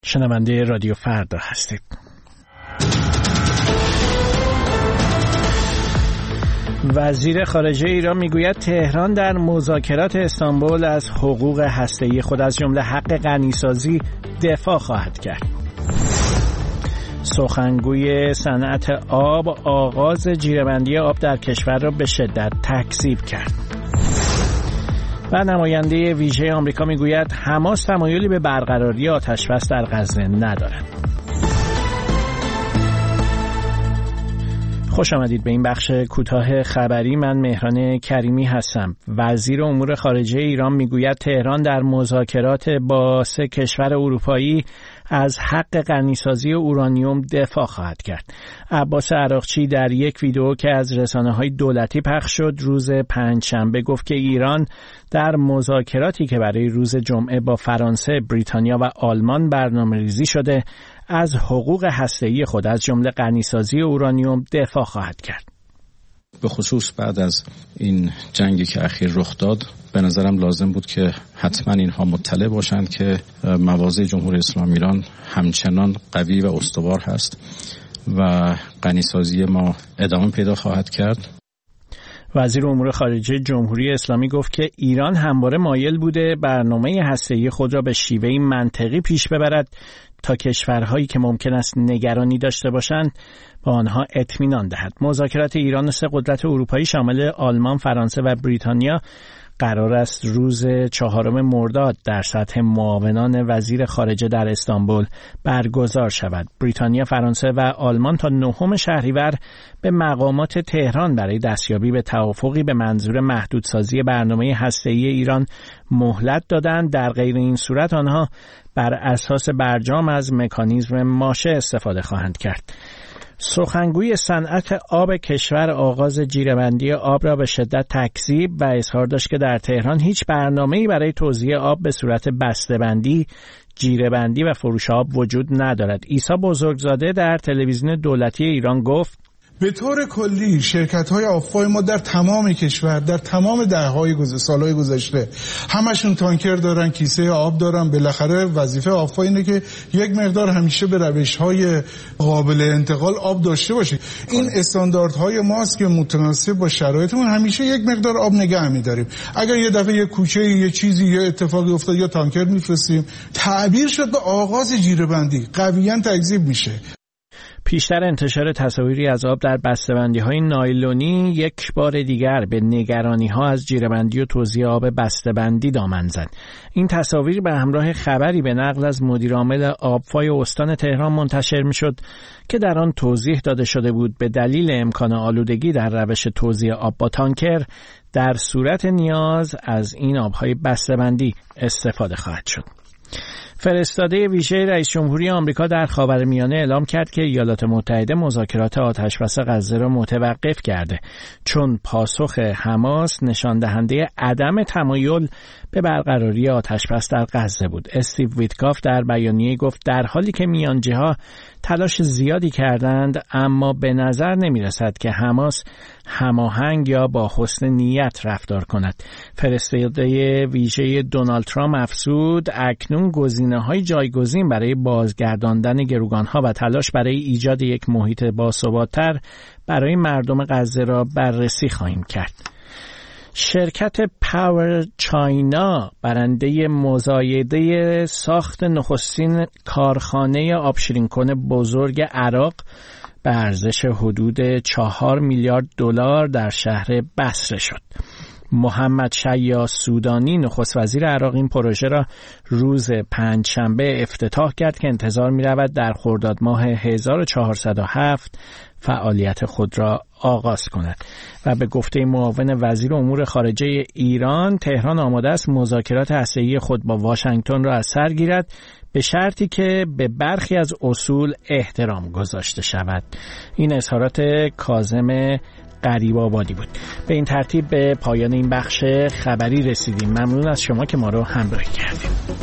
شنونده رادیو فردا هستید. وزیر خارجه ایران میگوید تهران در مذاکرات استانبول از حقوق هسته‌ای خود از جمله حق غنیسازی دفاع خواهد کرد. سخنگوی صنعت آب آغاز جیره‌بندی آب در کشور را به شدت تکذیب کرد. و نماینده ویژه آمریکا میگوید حماس تمایلی به برقراری آتش‌بس در غزه ندارد. خوش آمدید به این بخش کوتاه خبری. من مهران کریمی هستم. وزیر امور خارجه ایران میگوید تهران در مذاکرات با 3 کشور اروپایی از حق غنیسازی اورانیوم دفاع خواهد کرد. عباس عراقچی در یک ویدئو که از رسانه‌های دولتی پخش شد روز پنجشنبه گفت که ایران در مذاکراتی که برای روز جمعه با فرانسه، بریتانیا و آلمان برنامه‌ریزی شده از حقوق هسته‌ای خود از جمله غنیسازی اورانیوم دفاع خواهد کرد. به خصوص بعد از این جنگی که اخیر رخ داد به نظرم لازم بود که حتما اینها مطلع باشند که مواضع جمهوری اسلامی ایران همچنان قوی و استوار هست و غنیسازی ما ادامه پیدا خواهد کرد. وزیر امور خارجه جمهوری اسلامی گفت که ایران همواره مایل بوده برنامه هسته‌ای خود را به شیوهی منطقی پیش ببرد تا کشورهایی که ممکن است نگرانی داشته باشند با آنها اطمینان دهد. مذاکرات ایران و 3 قدرت اروپایی شامل آلمان، فرانسه و بریتانیا قرار است روز 4 مرداد در سطح معاونان وزیر خارجه در استانبول برگزار شود. بریتانیا، فرانسه و آلمان تا 9 شهریور به مقامات تهران برای دستیابی به توافقی به منظور محدودسازی برنامه هسته‌ای ایران مهلت دادند. در غیر این صورت آنها بر اساس برجام از مکانیزم ماشه استفاده خواهند کرد. سخنگوی صنعت آب کشور آغاز جیره‌بندی آب را به شدت تکذیب و اظهار داشت که در تهران هیچ برنامه‌ای برای توزیع آب به صورت بسته‌بندی، جیره‌بندی و فروش آب وجود ندارد. عیسی بزرگزاده در تلویزیون دولتی ایران گفت به طور کلی شرکت‌های آبخواه ما در تمام کشور در تمام سالهای گذشته همشون تانکر دارن، کیسه آب دارن. بالاخره وظیفه آبخواه اینه که یک مقدار همیشه به روش‌های قابل انتقال آب داشته باشه. این استانداردهای ماست که متناسب با شرایطمون همیشه یک مقدار آب نگه می‌داریم. اگر یه دفعه یه کوچه یه چیزی یه اتفاقی افتاد یا تانکر می‌فرستیم. تعبیر شد به آغاز جیره‌بندی، قویاً تکذیب میشه. پیشتر انتشار تصاویری از آب در بسته‌بندی‌های نایلونی یک بار دیگر به نگرانی‌ها از جیره‌بندی و توزیع آب بسته‌بندی دامن زد. این تصاویر به همراه خبری به نقل از مدیرعامل آبفای استان تهران منتشر می‌شد که در آن توضیح داده شده بود به دلیل امکان آلودگی در روش توزیع آب با تانکر در صورت نیاز از این آب‌های بسته‌بندی استفاده خواهد شد. فرستاده ویژه رئیس جمهوری آمریکا در خاورمیانه اعلام کرد که ایالات متحده مذاکرات آتش‌بس غزه را متوقف کرده چون پاسخ حماس نشان دهنده عدم تمایل به برقراری آتش‌بس در غزه بود. استیو ویتکاف در بیانیه گفت در حالی که میانجی‌ها تلاش زیادی کردند اما به نظر نمی‌رسد که حماس هماهنگ یا با حسن نیت رفتار کند. فرستاده ویژه دونالد ترامپ افزود اکنون گزینه‌های جایگزین برای بازگرداندن گروگان‌ها و تلاش برای ایجاد یک محیط باثبات‌تر برای مردم غزه را بررسی خواهیم کرد. شرکت پاور چاینا برنده مزایده ساخت نخستین کارخانه آبشیرین‌کن بزرگ عراق به ارزش حدود 4 میلیارد دلار در شهر بصره شد. محمد شیعه سودانی نخست وزیر عراق این پروژه را روز پنجشنبه افتتاح کرد که انتظار می رود در خرداد ماه 1407 فعالیت خود را آغاز کند. و به گفته معاون وزیر امور خارجه ایران تهران آماده است مذاکرات هسته‌ای خود با واشنگتن را از سر گیرد به شرطی که به برخی از اصول احترام گذاشته شود. این اظهارات کاظم غریب‌آبادی بود. به این ترتیب به پایان این بخش خبری رسیدیم. ممنون از شما که ما رو همراهی کردید.